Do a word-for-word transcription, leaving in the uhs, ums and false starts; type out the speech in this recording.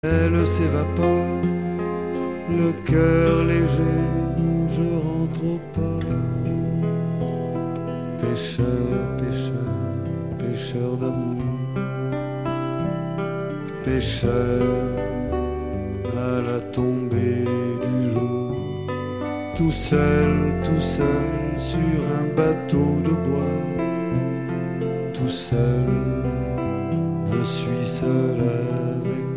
Elle s'évapore, le cœur léger, je rentre au port. Pêcheur, pêcheur, pêcheur d'amour, pêcheur à la tombée du jour, tout seul, tout seul sur un bateau de bois, tout seul, je suis seul avec